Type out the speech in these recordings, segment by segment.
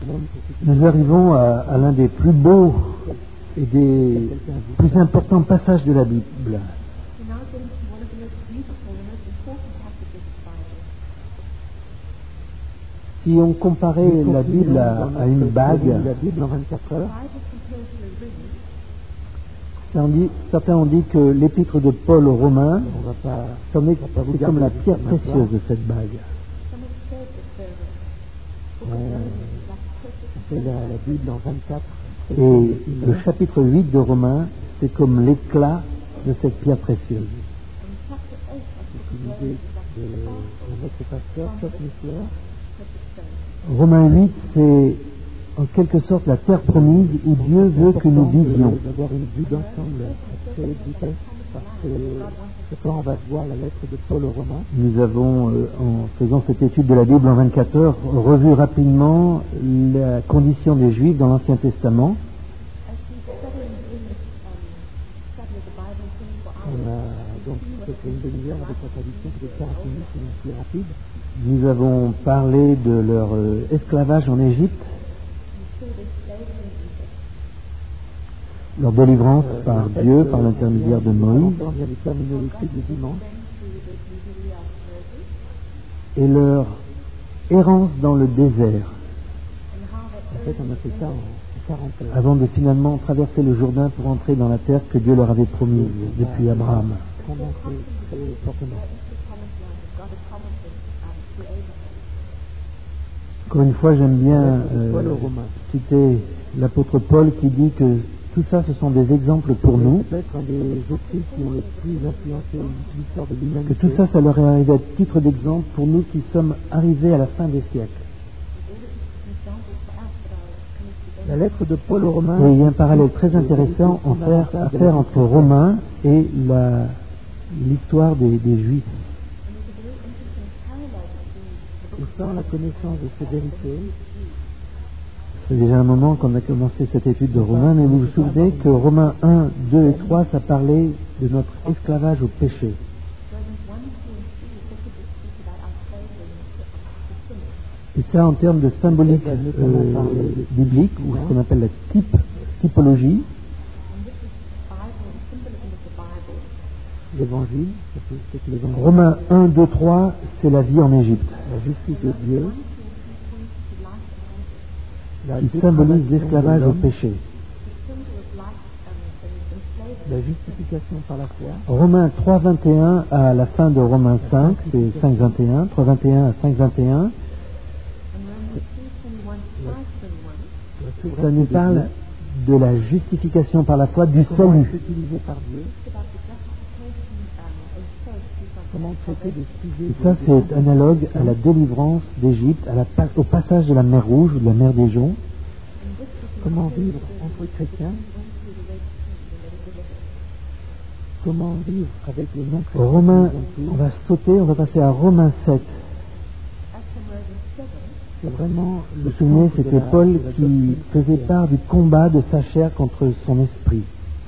Nous arrivons à l'un des plus beaux et des plus importants passages de la Bible. Si on comparait la Bible à une bague, certains ont dit que l'épître de Paul aux Romains, c'est comme la pierre précieuse de cette bague. C'est la Bible en 24. Et le chapitre 8 de Romains, c'est comme l'éclat de cette pierre précieuse. Romains 8, c'est en quelque sorte la terre promise où Dieu veut que nous vivions. D'avoir une vue d'ensemble assez efficace, parce que quand on va voir la lettre de Paul aux Romains, nous avons, en faisant cette étude de la Bible en 24 heures, revu rapidement la condition des Juifs dans l'Ancien Testament. On a donc fait une demi-heure avec la traduction, peut-être 40 minutes, c'est plus rapide. Nous avons parlé de leur esclavage en Égypte, leur délivrance par Dieu, par l'intermédiaire de Moïse, et leur errance dans le désert, en fait, on a fait ça en 40 heures. avant de finalement traverser le Jourdain pour entrer dans la terre que Dieu leur avait promise depuis Abraham. Encore une fois, j'aime bien citer l'apôtre Paul qui dit que tout ça, ce sont des exemples pour nous. Que tout ça, ça leur est arrivé à titre d'exemple pour nous qui sommes arrivés à la fin des siècles. La lettre de Paul aux Romains. Et il y a un parallèle très intéressant à faire entre Romains et l'histoire des Juifs. Et sans la connaissance de ces vérités, c'est déjà un moment qu'on a commencé cette étude de Romains, mais vous vous souvenez que Romains 1, 2 et 3, ça parlait de notre esclavage au péché. Et ça, en termes de symbolique biblique, ou ce qu'on appelle la typologie, l'évangile, Romains 1, 2, 3, c'est la vie en Égypte. La justice de Dieu, qui symbolise l'esclavage au péché. La justification par la foi. Romains 3, 21 à la fin de Romains 5, c'est 5, 21, 3, 21 à 5, 21. Ça nous parle de la justification par la foi, du salut. Et ça, c'est analogue à la délivrance d'Égypte, au passage de la mer Rouge ou de la mer des Joncs. Comment vivre entre chrétiens? Comment vivre avec les non-chrétiens? Romains, on va sauter, on va passer à Romains 7. C'est vraiment, vous vous souvenez, c'était Paul qui faisait part du combat de sa chair contre son esprit.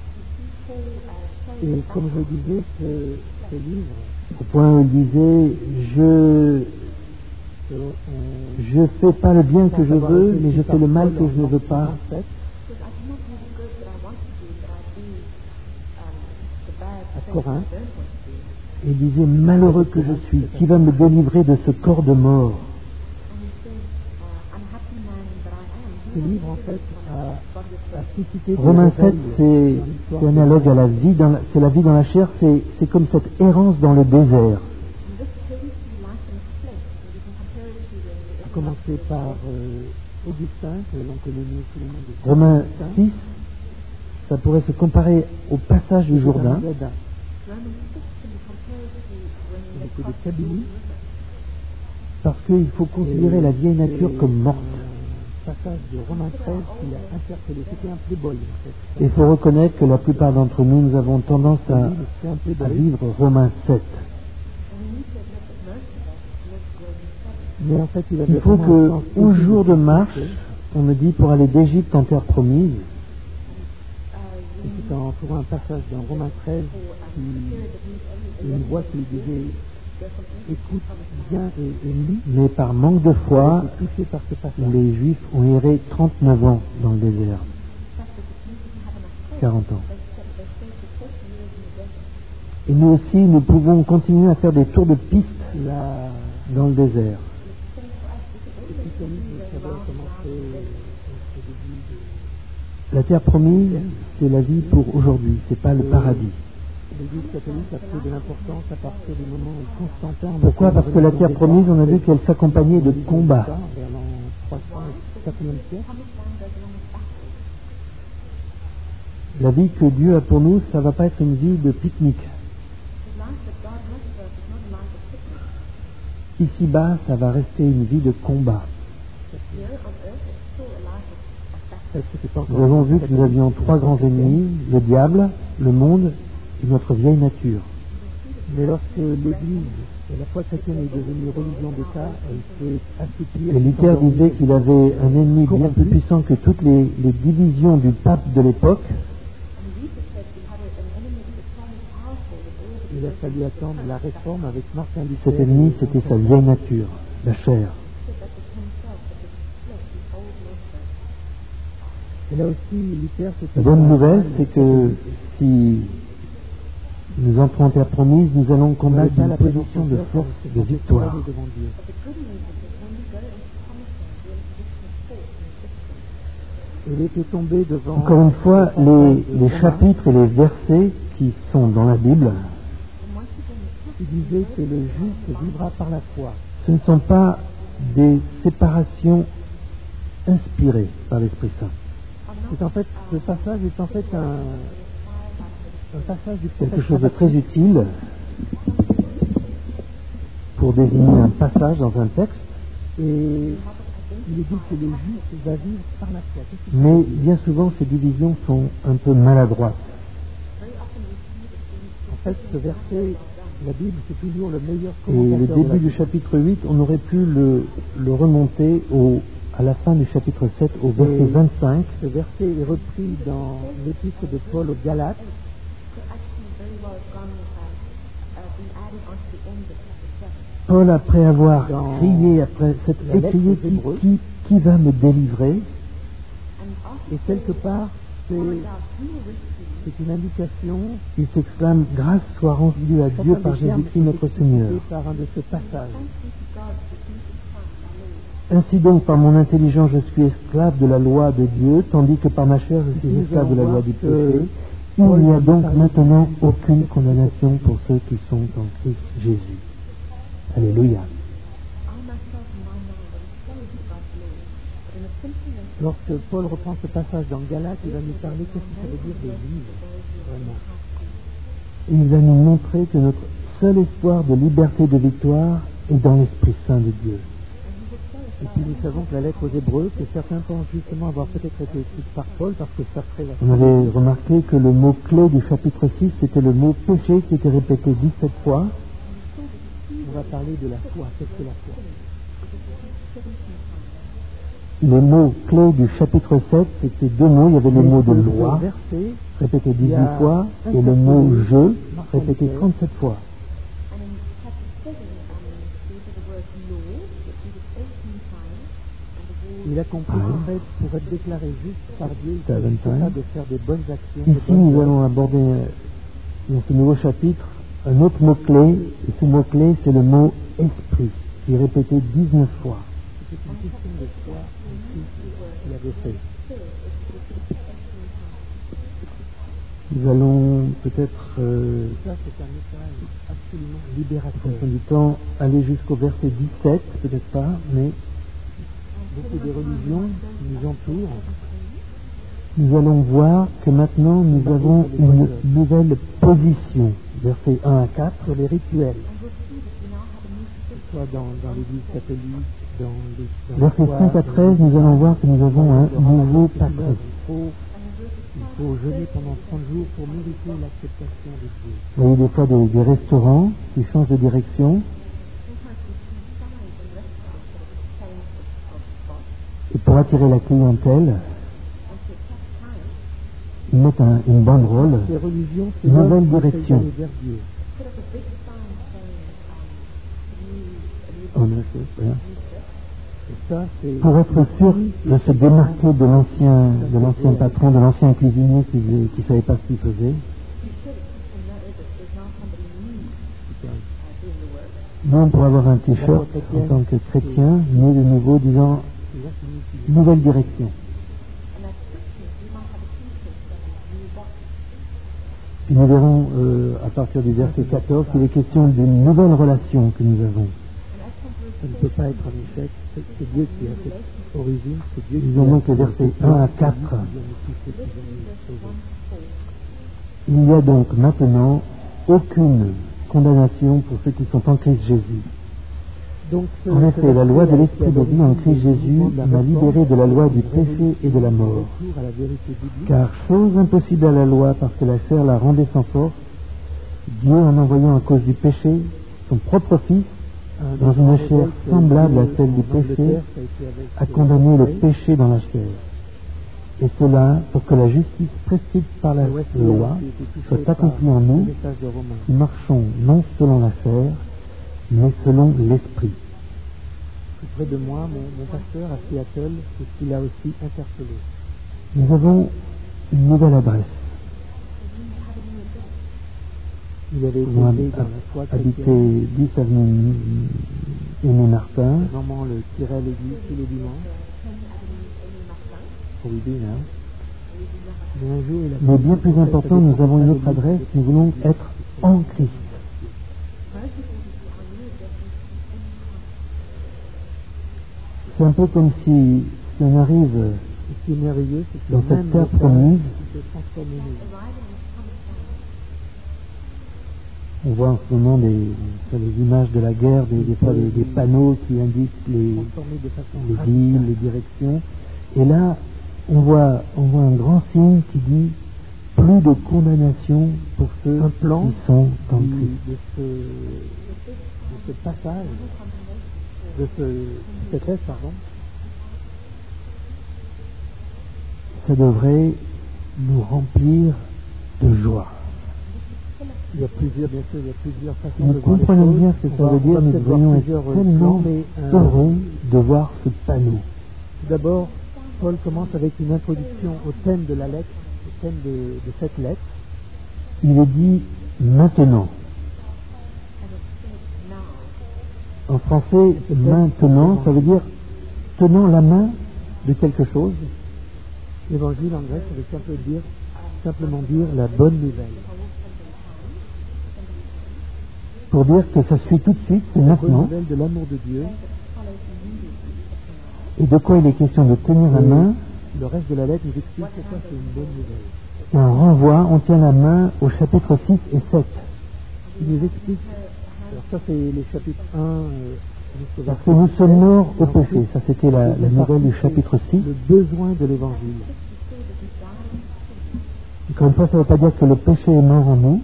Et comme je disais, ce livre, au point où il disait, je fais pas le bien que je veux, mais je fais le mal que je ne veux pas. À Corinthe, il disait, malheureux que je suis, qui va me délivrer de ce corps de mort? Ce livre, en fait, a suscité Romains 7, c'est analogue à la vie, c'est la vie dans la chair, c'est comme cette errance dans le désert. A commencé par Augustin, que l'on connaît mieux sous le nom de Romains 6, ça pourrait se comparer au passage du Jourdain. Parce qu'il faut considérer la vieille nature comme morte. Passage de Romains 13 qui a interpellé, c'était un plébol. Et il faut reconnaître que la plupart d'entre nous, nous avons tendance à vivre Romains 7. Mais en fait, il faut qu'au jour de marche, on me dit pour aller d'Égypte en terre promise. C'est en trouvant un passage dans Romains 13 une voix qui disait écoute bien et lis, Mais par manque de foi, et touché par ce passage. les Juifs ont erré 39 ans dans le désert. 40 ans. Et nous aussi, nous pouvons continuer à faire des tours de piste La dans le désert. christianisme, ça doit commencer au début La terre promise, c'est la vie pour aujourd'hui, c'est pas le paradis. de l'Église catholique a pris de l'importance à partir du moment où Constantin... Pourquoi ? Parce que la terre promise, on a vu qu'elle s'accompagnait de combats. Vers l'an 300 et 4e siècle. La vie que Dieu a pour nous, ça va pas être une vie de pique-nique. Ici-bas, ça va rester une vie de combat. Est-ce que c'est pas encore Nous avons vu que nous avions 3 grands ennemis, le diable, le monde et notre vieille nature. Mais lorsque l'Église et la foi chrétienne est devenue religion d'État, elle s'est assouplie. Et Luther disait qu'il avait un ennemi bien plus puissant que toutes les divisions du pape de l'époque. Il a fallu attendre la réforme avec Martin Luther. Cet ennemi, c'était sa vieille nature, la chair. Et là aussi, Luther, La bonne nouvelle, c'est que si nous entrons en terre promise, nous allons combattre une position de force, de victoire. devant Dieu. Il était tombé devant... Encore une fois, les chapitres et les versets qui sont dans la Bible, qui disait que le juste vivra par la foi. ce ne sont pas des séparations inspirées par l'Esprit Saint. C'est en fait, ce passage est en fait un passage du prophète Quelque chose de très utile pour désigner un passage dans un texte, et il est dit que le juste va vivre par la foi. mais bien souvent ces divisions sont un peu maladroites. En fait, ce verset, la Bible, c'est toujours le meilleur Et le commentateur de la début du Bible. chapitre 8, on aurait pu le remonter à la fin du chapitre 7, au verset 25. Ce verset est repris dans l'épître de Paul aux Galates. Paul, après avoir Dans crié, après s'être la lettre écrié, aux Hébreux. qui va me délivrer, Et quelque part, c'est une indication. il s'exclame, grâce soit rendue à Dieu par Jésus-Christ notre Seigneur. Par un de ces passages. Ainsi donc, par mon intelligence, je suis esclave de la loi de Dieu, tandis que par ma chair, je suis esclave de la loi du péché. Il n'y a donc maintenant aucune condamnation pour ceux qui sont en Christ Jésus. Alléluia. Lorsque Paul reprend ce passage dans Galates, il va nous parler qu'est-ce que ça veut dire de vivre, vraiment. Il va nous montrer que notre seul espoir de liberté et de victoire est dans l'Esprit Saint de Dieu. Et puis nous savons que la lettre aux Hébreux, que certains pensent justement avoir peut-être été écrite par Paul, parce que ça ferait On avait remarqué que le mot-clé du chapitre 6, c'était le mot péché qui était répété 17 fois. On va parler de la foi. Qu'est-ce que la foi? Les mots clés du chapitre 7, c'était 2 mots. Il y avait le mot de loi, répété 18 fois, et le mot je, répété 37 fois. Il a compris qu'en fait, pour être déclaré juste par Dieu, il ne s'agit pas de faire des bonnes actions. Ici, nous allons aborder, dans ce nouveau chapitre, un autre mot-clé, et ce mot-clé, c'est le mot esprit, qui est répété 19 fois. C'est une question de foi aussi qu'il avait fait. Nous allons peut-être, Ça, c'est un message absolument en libérateur. fonction du temps, aller jusqu'au verset 17, peut-être pas, mais Beaucoup de religions nous entourent. nous allons voir que maintenant nous avons une nouvelle position. Versets 1 à 4, Sur les rituels, que ce soit dans l'église catholique, dans versets 5 à 13, nous allons voir que nous avons un nouveau patron. Il faut jeûner pendant 30 jours pour mériter l'acceptation de Dieu. Vous voyez des fois des restaurants qui changent de direction, et pour attirer la clientèle, ils mettent une banderole, Ces religions se nouvelle donnent pour direction. aller vers Dieu. Voilà. Ça, Pour être sûr de se démarquer de l'ancien patron, de l'ancien cuisinier qui ne savait pas ce qu'il faisait, nous, pour avoir un t-shirt en tant que chrétien, né de nouveau, disant nouvelle direction. Puis nous verrons à partir du verset 14 qu'il est question d'une nouvelle relation que nous avons. Ça ne peut pas être un échec, c'est Dieu qui a cette origine, c'est Dieu qui Disons donc les versets 1 à 4. Il n'y a donc maintenant aucune condamnation pour ceux qui sont en Christ Jésus. En effet, la loi de l'Esprit de vie en Christ Jésus m'a libéré de la loi du péché et de la mort. Car chose impossible à la loi, parce que la chair la rendait sans force, Dieu, en envoyant à cause du péché son propre Fils, dans une chair semblable à celle du péché, a condamné le péché dans la chair. Et cela pour que la justice prescrite par la loi soit accomplie en nous, qui marchons non selon la chair, mais selon l'esprit. Tout près de moi, mon pasteur à Seattle, c'est ce qu'il a aussi interpellé. Nous avons une nouvelle adresse. Il avait été Nous élevé dans la foi habité chrétienne. 10 avenue Aimé Martin. Maman le tirait l'église tous les dimanches. Mais un jour, il a Mais bien plus important, nous avons une autre adresse, nous voulons être en Christ. C'est un peu comme si on arrive Ce qui est merveilleux, c'est que dans même cette terre le temps promise, se transforme en nous. on voit en ce moment sur les images de la guerre, des fois des panneaux qui indiquent Transformé de façon les radicale. villes, les directions. Et là, on voit un grand signe qui dit plus de condamnation pour ceux Un plan qui sont en de Christ. ce passage, de cette lettre, pardon, Ça devrait nous remplir de joie. il y a plusieurs façons Nous de voir les comprenons choses. bien ce que ça On va veut dire, nous peut-être voir devrions être plusieurs tellement plans, mais, heureux de voir ce panneau. tout d'abord, Paul commence avec une introduction au thème de la lettre, au thème de cette lettre. Il est dit maintenant. En français, maintenant, ça veut dire tenant la main de quelque chose. L'évangile en grec, ça veut simplement dire la bonne nouvelle. Pour dire que ça suit tout de suite, c'est La bonne maintenant. nouvelle de l'amour de Dieu. Et de quoi il est question de tenir la main? Le reste de la lettre nous explique pourquoi c'est une bonne nouvelle. Et on renvoie, on tient la main au chapitre 6 et 7. Il nous explique, alors ça c'est les chapitres 1 jusqu'au Parce que nous sommes morts au péché. ensuite, Ça, c'était la nouvelle du chapitre 6. le besoin de l'évangile. Encore une fois, ça ne veut pas dire que le péché est mort en nous.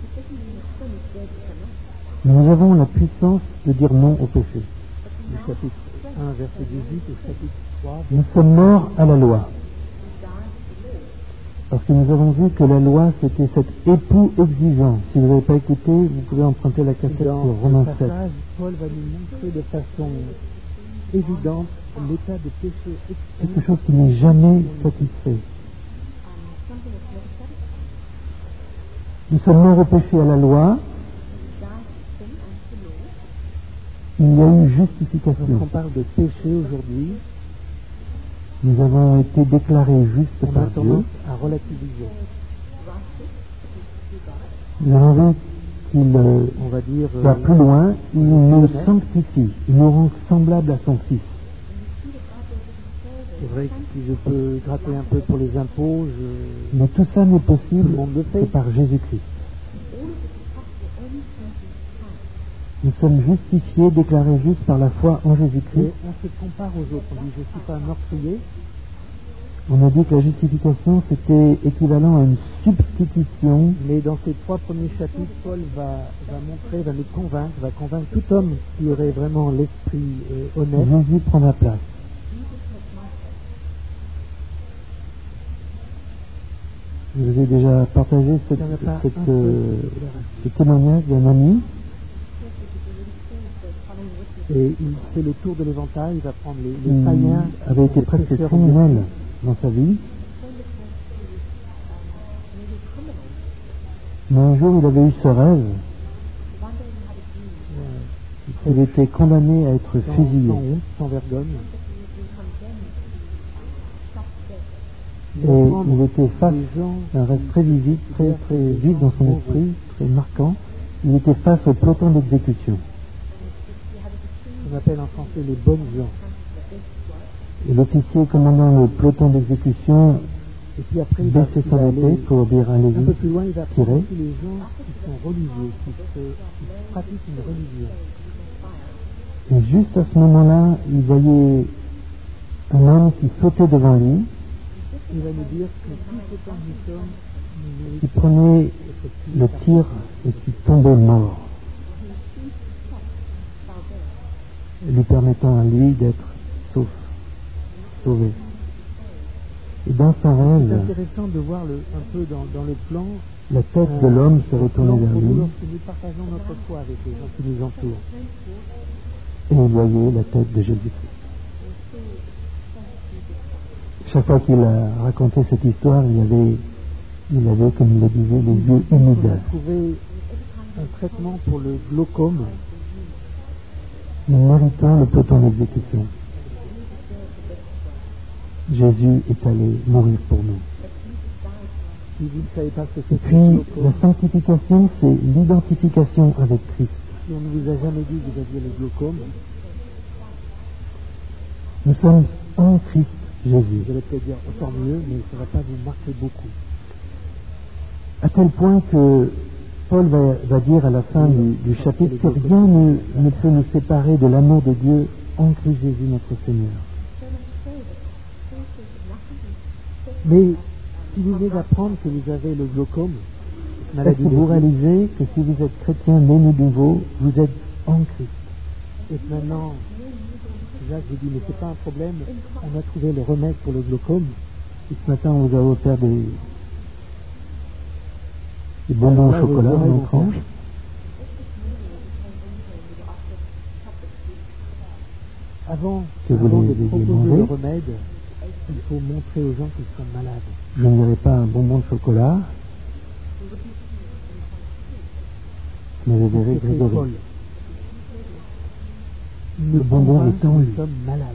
Nous avons la puissance de dire non au péché. Du chapitre 1 verset 18 au chapitre 3 Nous sommes morts à la loi. Parce que nous avons vu que la loi, c'était cet époux exigeant. Si vous n'avez pas écouté, vous pouvez emprunter la cassette dans sur ce Romains 7. passage, Paul va nous montrer de façon évidente l'état de péché extrême. Quelque chose qui n'est jamais satisfait. Nous sommes morts au péché à la loi. Il y a eu justification. Lorsqu'on parle de péché aujourd'hui, Nous avons été déclarés justes on a par Dieu. tendance à relativiser. Nous avons vu qu'il On va dire va plus loin, il nous sanctifie, il nous rend semblables à son Fils. c'est vrai que si je peux gratter un peu pour les impôts, Mais tout ça n'est tout possible le monde le que fait. par Jésus-Christ. Nous sommes justifiés, déclarés justes par la foi en Et Jésus-Christ. on se compare aux autres. On dit je ne suis pas meurtrier, On a dit que la justification, c'était équivalent à une substitution. mais dans ces 3 premiers chapitres, Paul va nous convaincre, va convaincre tout homme qui aurait vraiment l'esprit honnête. Jésus prend la place. Je vous ai déjà partagé ce témoignage d'un ami Et il fait le tour de l'éventail, il va prendre les Il païens. avait été les presque pêcheurs criminel dans sa vie. Mais un jour, il avait eu ce rêve. Il était condamné à être fusillé. sans honte, sans vergogne. Et il était face à un rêve très visible, très vif dans son esprit, très marquant. Il était face au peloton d'exécution. On appelle en français les bonnes gens. Et l'officier commandant le peloton d'exécution Et puis après, il va baissait son épée pour dire un peu allez-y, plus loin, il va prendre tirez. tous les gens qui sont religieux, qui pratiquent une religion. Et juste à ce moment-là, il voyait un homme qui sautait devant lui, Il va nous dire que tout ce temps que nous sommes, nous qui prenait le tir et qui tombait mort, lui permettant à lui d'être sauvé. Et dans son C'est rêve, intéressant de voir un peu dans le plan la tête de l'homme se retournait vers lui lorsque nous partageons notre foi avec les gens qui nous entourent. et il voyait la tête de Jésus-Christ. Chaque fois qu'il a raconté cette histoire, il avait, comme il le disait, les yeux On humides. a trouvé un traitement pour le glaucome. Nous méritons le peloton d'exécution. Jésus est allé mourir pour nous. Si vous ne savez pas ce que Et c'est que puis, le la glaucome, sanctification, c'est l'identification avec Christ. si on ne vous a jamais dit que vous aviez le glaucome, Nous sommes en Christ Jésus. vous allez peut-être dire tant mieux, mais ça ne va pas vous marquer beaucoup. À tel point que Paul va dire à la fin du chapitre que rien ne peut nous séparer de l'amour de Dieu en Christ Jésus notre Seigneur. Mais si vous venez d'apprendre que vous avez le glaucome, Est-ce maladie que vous de réalisez que si vous êtes chrétien né de nouveau, vous êtes en Christ? et que maintenant, Jacques vous dit, mais c'est pas un problème, on a trouvé le remède pour le glaucome. Et ce matin, on vous a offert des bonbons au chocolat en notre ange. Avant Que vous de les ayez proposer mangés. le remède, il faut montrer aux gens qu'ils sont malades. Je ne dirai pas un bonbon de chocolat, mais je dirai C'est Grégory. folle. Le bonbon est en nous lui. sommes malades.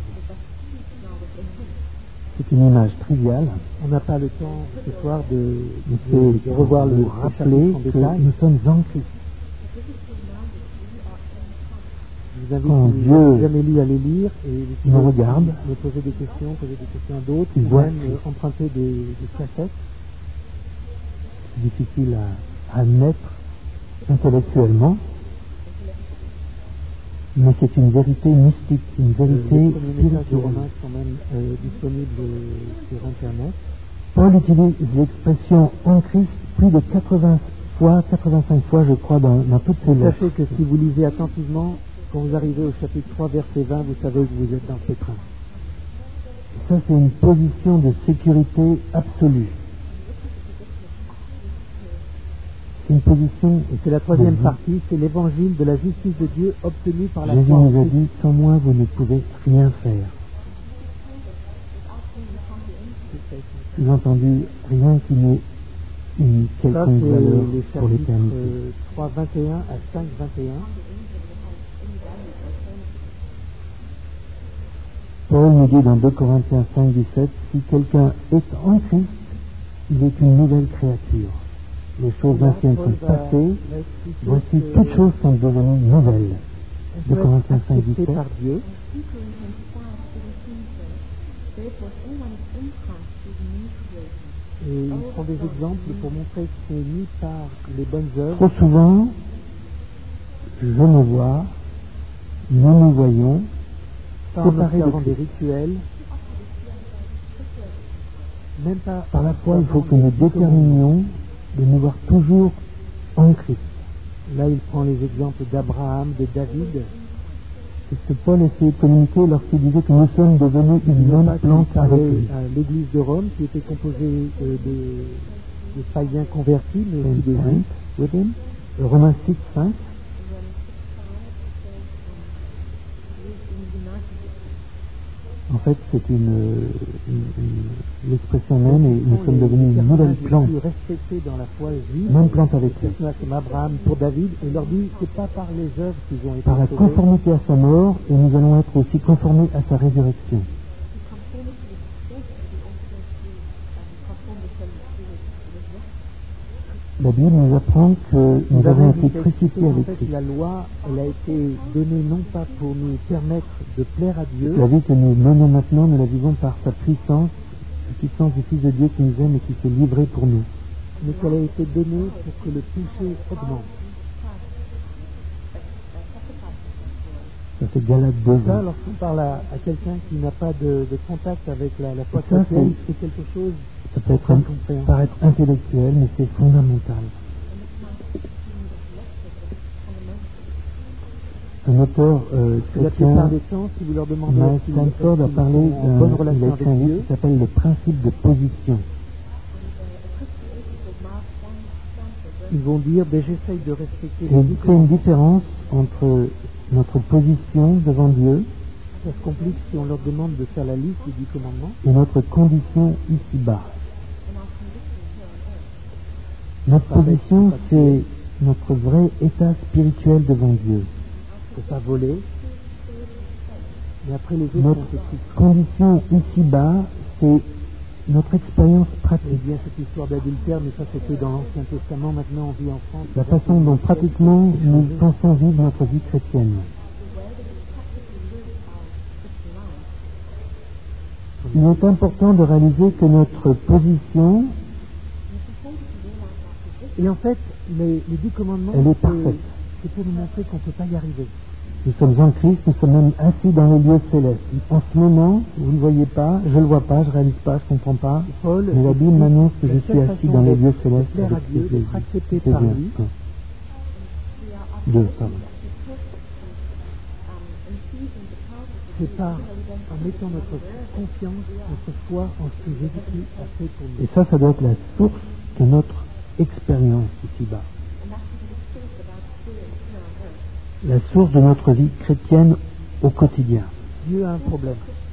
C'est une image triviale, On n'a pas le temps ce soir de c'est revoir le vous rappeler chapitre en que détail. nous sommes en Christ. Je vous invite, Quand si vous Dieu n'avez jamais lu, à les lire et vous nous pouvez regarde, me poser des questions à d'autres, il ou voit même Christ. emprunter des cassettes. C'est difficile à admettre intellectuellement, mais c'est une vérité mystique, une Les vérité premiers messages de spirituelle. Romains sont même disponibles sur Internet. Paul utilise l'expression en Christ plus de 80 fois, 85 fois, je crois, dans toutes ses lettres. Sachez que si vous lisez attentivement, quand vous arrivez au chapitre 3, verset 20, vous savez que vous êtes dans le pétrin. Ça, c'est une position de sécurité absolue. C'est une position. Et c'est la troisième de vie. partie, c'est l'évangile de la justice de Dieu obtenue par la Jésus foi en nous a Christ. dit, sans moi, vous ne pouvez rien faire. Sous-entendu, rien qui n'ait une Ça, quelconque c'est valeur les pour l'éternité. chapitres 3, 21 à 5, 21. Paul nous dit dans 2 Corinthiens 5, 17, si quelqu'un est en Christ, il est une nouvelle créature. Les choses anciennes sont passées, voici toutes choses sont devenues nouvelles. On 2 peut Corinthiens être 5, accepté 17. par Dieu. Et il prend des exemples pour montrer que c'est ni par les bonnes œuvres, Trop souvent, je me vois, nous nous voyons, pas en séparés de observant des Christ. rituels, même pas Par la foi, il faut que observant nous des rites déterminions de nous voir toujours en Christ. Là, il prend les exemples d'Abraham, de David. C'est ce que Paul essayait de communiquer lorsqu'il disait que nous sommes devenus une Il même plante avec parlait lui. à l'église de Rome, qui était composée des païens convertis, mais aussi des Saint juifs. with him. Romains 6, 5. En fait, c'est l'expression même, et nous sommes devenus une nouvelle plante. Respectés dans la foi juive, même plante avec lui. Comme Abraham pour David, et leur dit c'est pas par les œuvres qu'ils ont été par la sauvés. Conformité à sa mort, et nous allons être aussi conformés à sa résurrection. La Bible nous apprend que nous avons été crucifiés avec Christ. La loi, elle a été donnée non pas pour nous permettre de plaire à Dieu. La vie que nous menons maintenant, nous la vivons par sa puissance, la puissance du Fils de Dieu qui nous aime et qui s'est livré pour nous. Mais qu'elle a été donnée pour que le péché augmente. Ça c'est Galates 2. Ça, lorsqu'on parle à quelqu'un qui n'a pas de contact avec la foi chrétienne, c'est quelque chose. Ça peut paraître intellectuel, mais c'est fondamental. Un auteur chrétien, la plupart des temps, si vous leur demandez, Stanford a parlé il a écrit un livre qui s'appelle Le principe de position. Ils vont dire, j'essaye de respecter. Et il fait une différence entre notre position devant Dieu. Ça se complique si on leur demande de faire la liste des 10 commandements. Et notre condition ici-bas. Notre position, c'est notre vrai état spirituel devant Dieu. Il ne faut pas voler. Mais après les autres, notre condition ici-bas, c'est notre expérience pratique. Eh bien, cette histoire d'adultère, mais ça c'était dans l'Ancien Testament, maintenant on vit en France. La façon dont pratiquement nous pensons vivre notre vie chrétienne. Il est important de réaliser que notre position, et en fait, les 10 commandements, elle est parfaite. C'est pour nous montrer qu'on ne peut pas y arriver. Nous sommes en Christ, nous sommes même assis dans les lieux célestes. En ce moment, vous ne voyez pas, je ne le vois pas, je ne réalise pas, je ne comprends pas. Mais la Bible m'annonce que je suis assis dans les lieux célestes avec Jésus. Accepté par lui. 2, pardon. C'est par en mettant notre confiance, notre foi en ce que Jésus-Christ a fait pour nous. Et ça doit être la source de notre expérience ici-bas. La source de notre vie chrétienne au quotidien. Dieu a un problème.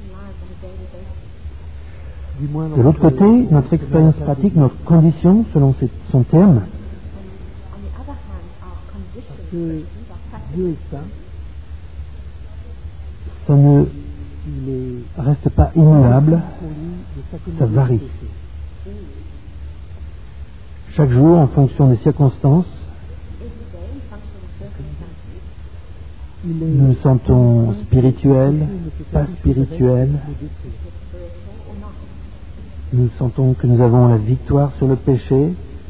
Du moins de l'autre côté, notre expérience pratique, notre condition, selon son terme, parce que Dieu est saint, ça ne reste pas immuable, ça varie. Chaque jour, en fonction des circonstances, nous nous sentons spirituels, pas spirituels. Nous sentons que nous avons la victoire sur le péché,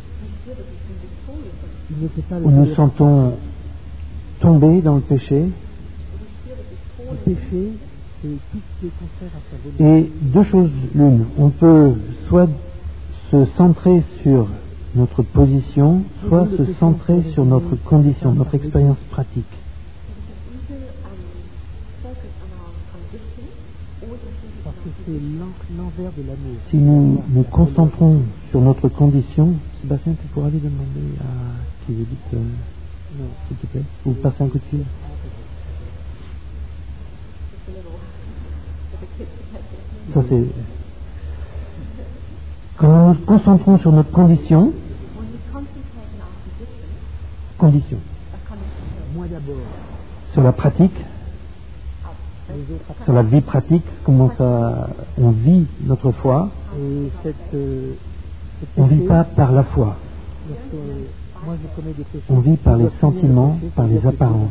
ou nous sentons tombés dans le péché. Le péché, c'est tout ce qui est contraire à sa volonté. Et deux choses l'une, on peut soit se centrer sur notre position, soit se centrer sur notre condition, notre expérience pratique. Parce que c'est l'envers de l'amour. Si nous nous concentrons sur notre condition, Sébastien, tu pourras lui demander à qui vous dites, s'il te plaît, vous passez un coup de fil. Ça c'est. Quand nous nous concentrons sur notre condition, Moi d'abord. Sur la pratique, sur la vie pratique, comment ça, on vit notre foi. Et on ne vit pas par la foi. Moi, je connais des péchés. On vit par les sentiments, par les apparences.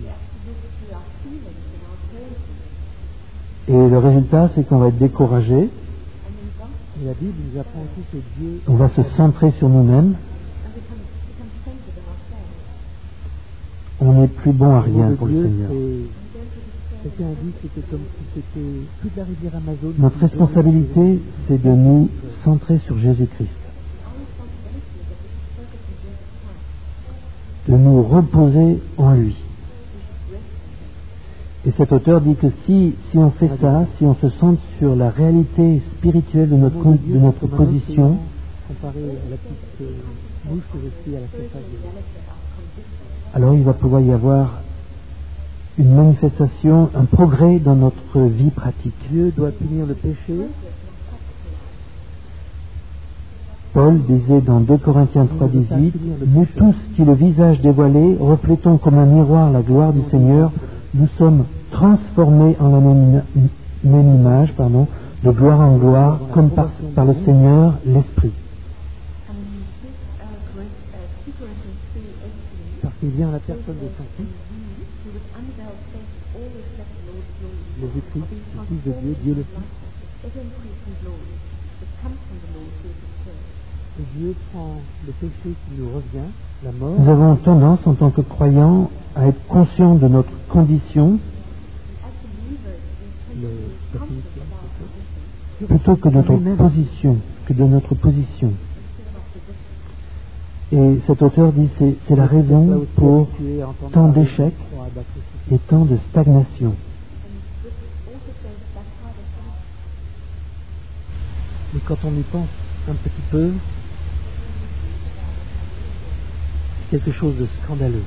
Et le résultat, c'est qu'on va être découragé. La Bible nous apprend aussi que Dieu. On va se centrer sur nous-mêmes. On n'est plus bon à rien pour le Seigneur. Quelqu'un a dit que c'était comme si c'était toute la rivière Amazon. Notre responsabilité, c'est de nous centrer sur Jésus-Christ. De nous reposer en lui. Et cet auteur dit que si on fait ça, si on se centre sur la réalité spirituelle de notre position, comparé à la petite mouche que je suis à la surface de l'eau, alors il va pouvoir y avoir une manifestation, un progrès dans notre vie pratique. Dieu doit punir le péché. Paul disait dans 2 Corinthiens 3,18 « Nous tous qui le visage dévoilé reflétons comme un miroir la gloire du Seigneur, nous sommes transformés en la même image, de gloire en gloire, comme par le Seigneur l'Esprit. » Parce qu'il vient à la personne de son Fils. Jésus-Christ, le Fils de Dieu, Dieu le Fils. Et Dieu prend le péché qui nous revient, la mort. Nous avons tendance, en tant que croyants, à être conscients de notre condition plutôt que de notre position. Et cet auteur dit que c'est la raison pour tant d'échecs et tant de stagnation. Mais quand on y pense un petit peu, c'est quelque chose de scandaleux.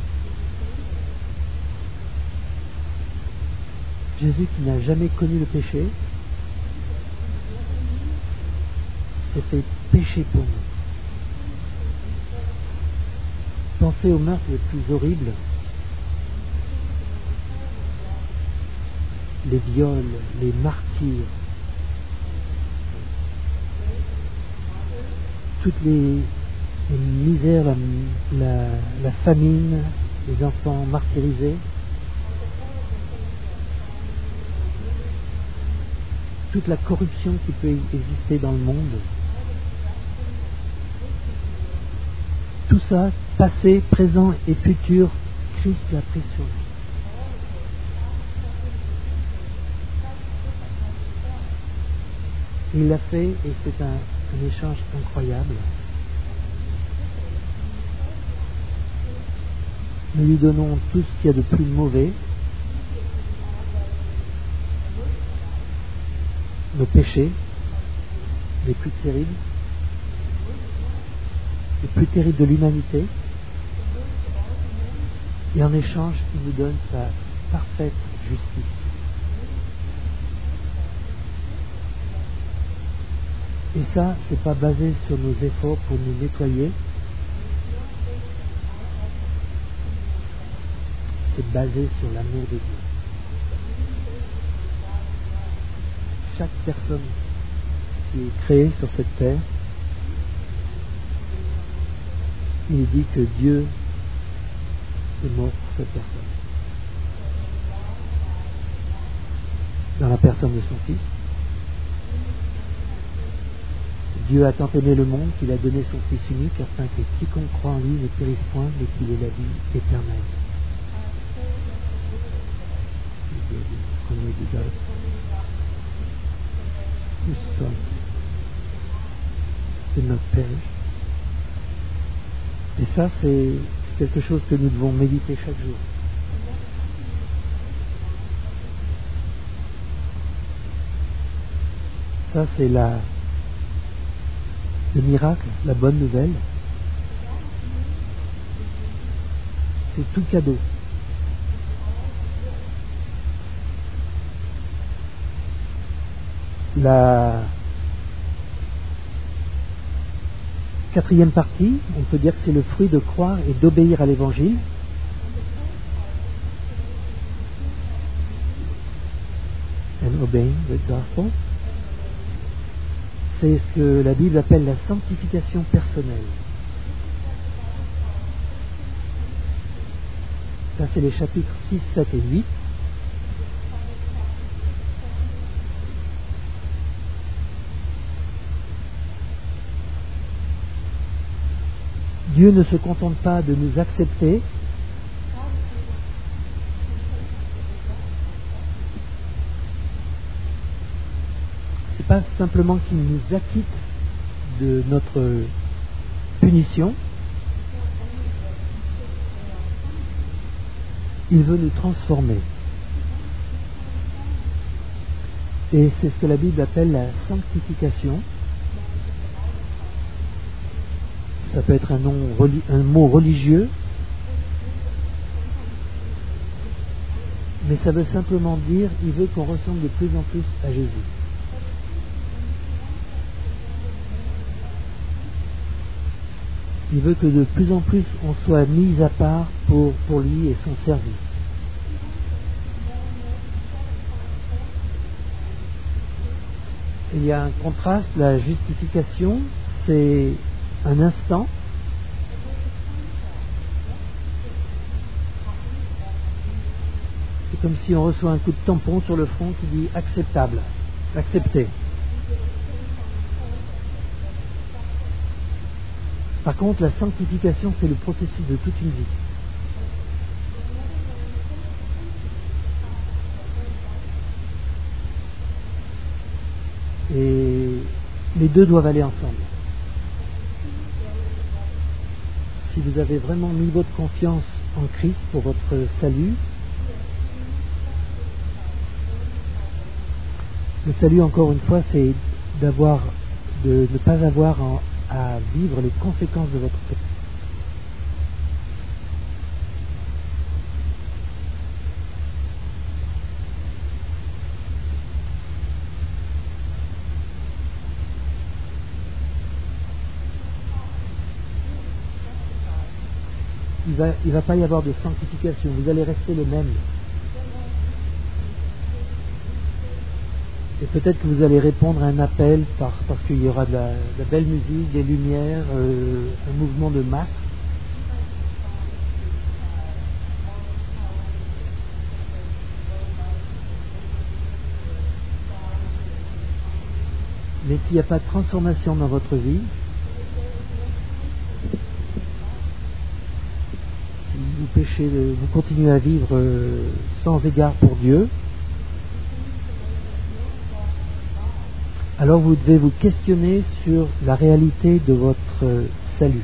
Jésus, qui n'a jamais connu le péché, s'est fait pécher pour nous. Pensez aux meurtres les plus horribles, les viols, les martyrs, toutes les misères, la famine, les enfants martyrisés, toute la corruption qui peut exister dans le monde. Tout ça, passé, présent et futur, Christ l'a pris sur lui. Il l'a fait et c'est un échange incroyable. Nous lui donnons tout ce qu'il y a de plus mauvais, nos péchés, les plus terribles, les plus terribles de l'humanité, et en échange, il nous donne sa parfaite justice. Et ça, c'est pas basé sur nos efforts pour nous nettoyer, c'est basé sur l'amour de Dieu. Chaque personne qui est créée sur cette terre, il dit que Dieu est mort pour cette personne. Dans la personne de son Fils, Dieu a tant aimé le monde qu'il a donné son Fils unique afin que quiconque croit en lui ne périsse point, mais qu'il ait la vie éternelle. Whose son did not perish. Et ça, c'est quelque chose que nous devons méditer chaque jour. Ça, c'est le miracle, la bonne nouvelle. C'est tout cadeau. La quatrième partie, on peut dire que c'est le fruit de croire et d'obéir à l'Évangile. And obeying the gospel. C'est ce que la Bible appelle la sanctification personnelle. Ça, c'est les chapitres 6, 7 et 8. Dieu ne se contente pas de nous accepter, c'est pas simplement qu'il nous acquitte de notre punition, il veut nous transformer. Et c'est ce que la Bible appelle la sanctification. Ça peut être un mot religieux, mais ça veut simplement dire il veut qu'on ressemble de plus en plus à Jésus. Il veut que de plus en plus on soit mis à part pour lui et son service. Il y a un contraste, la justification, c'est un instant. C'est comme si on reçoit un coup de tampon sur le front qui dit acceptable, accepté. Par contre, la sanctification, c'est le processus de toute une vie. Et les deux doivent aller ensemble. Si vous avez vraiment mis votre confiance en Christ pour votre salut, le salut, encore une fois, c'est de ne pas avoir à vivre les conséquences de votre péché. Il va pas y avoir de sanctification, vous allez rester le même. Et peut-être que vous allez répondre à un appel parce qu'il y aura de la belle musique, des lumières, un mouvement de masse. Mais s'il n'y a pas de transformation dans votre vie, si vous péchez, vous continuez à vivre sans égard pour Dieu, alors vous devez vous questionner sur la réalité de votre salut.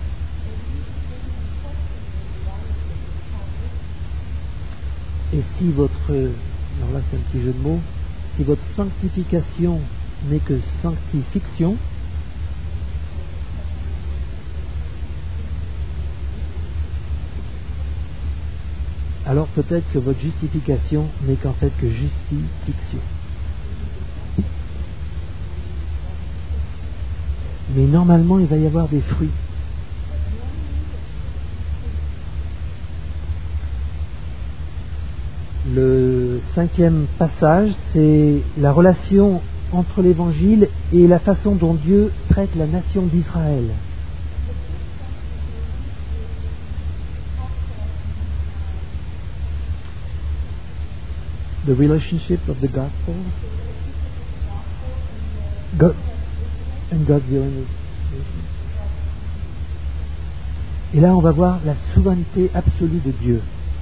Et si alors là c'est un petit jeu de mots, si votre sanctification n'est que sanctifiction, alors peut-être que votre justification n'est qu'en fait que justification. Mais normalement, il va y avoir des fruits. Le 5e passage, c'est la relation entre l'Évangile et la façon dont Dieu traite la nation d'Israël. The relationship of the gospel and God's dealing. Et là, on va voir la souveraineté absolue de Dieu.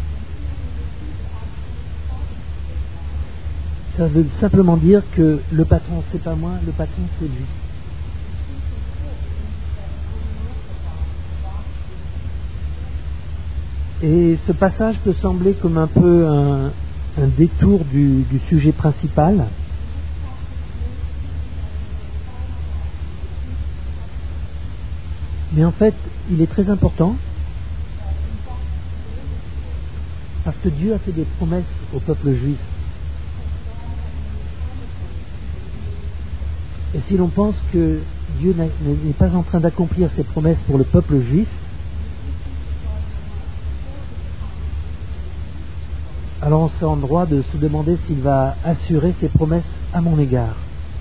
Ça veut simplement dire que le patron, c'est pas moi, le patron, c'est lui. Et ce passage peut sembler comme un peu un détour du sujet principal. Mais en fait, il est très important parce que Dieu a fait des promesses au peuple juif. Et si l'on pense que Dieu n'est pas en train d'accomplir ses promesses pour le peuple juif, alors on serait en droit de se demander s'il va assurer ses promesses à mon égard.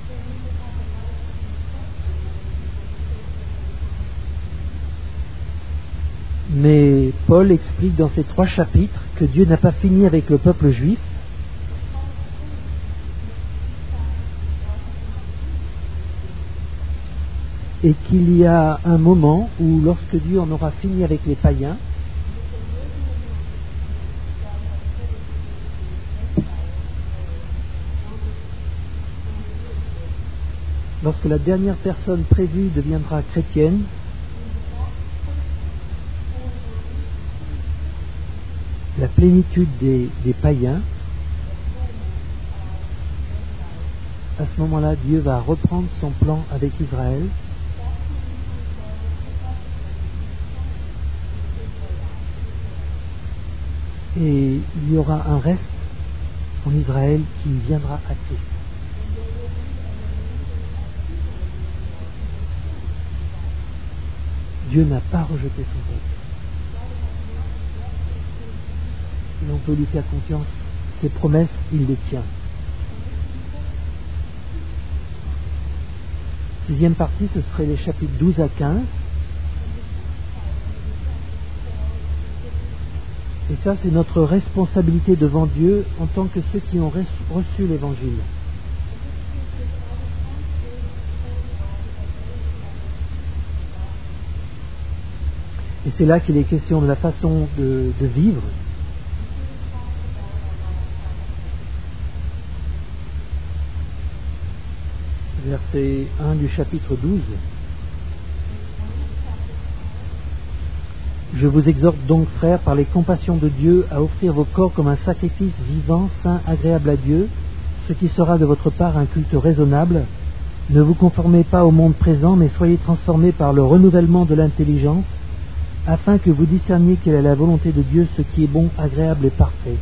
Mais Paul explique dans ces 3 chapitres que Dieu n'a pas fini avec le peuple juif, et qu'il y a un moment où, lorsque Dieu en aura fini avec les païens, lorsque la dernière personne prévue deviendra chrétienne, la plénitude des païens, à ce moment-là, Dieu va reprendre son plan avec Israël. Et il y aura un reste en Israël qui viendra à Christ. Dieu n'a pas rejeté son peuple. Et on peut lui faire confiance. Ses promesses, il les tient. 6e partie, ce serait les chapitres 12 à 15. Et ça, c'est notre responsabilité devant Dieu en tant que ceux qui ont reçu l'Évangile. Et c'est là qu'il est question de la façon de vivre. Verset 1 du chapitre 12. Je vous exhorte donc, frères, par les compassions de Dieu, à offrir vos corps comme un sacrifice vivant, saint, agréable à Dieu, ce qui sera de votre part un culte raisonnable. Ne vous conformez pas au monde présent, mais soyez transformés par le renouvellement de l'intelligence, afin que vous discerniez quelle est la volonté de Dieu, ce qui est bon, agréable et parfait.